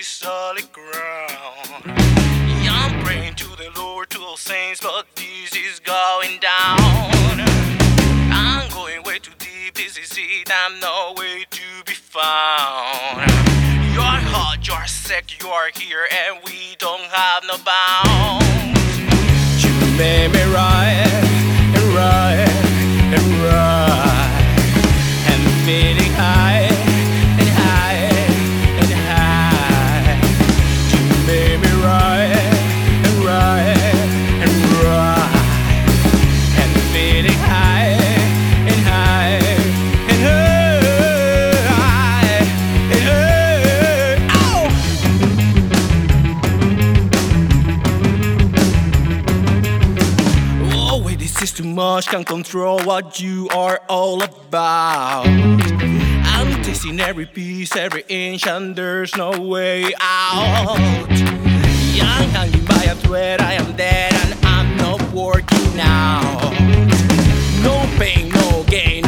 solid ground. Yeah, I'm praying to the Lord, to all saints, but this is going down. I'm going way too deep, this is it, I'm no way to be found. You're hot, you're sick, you're here, and we don't have no bounds. You made me right, and right, and right, and feeling high, and high, and high. You made me right, and right, and right, and feeling high, and high, and high, and high. Ow! Oh, wait, this is too much, can't control what you are all about. I'm tasting every piece, every inch, and there's no way out. Yeah, I'm hanging by a thread, I am dead, and I'm not working out. No pain, no gain,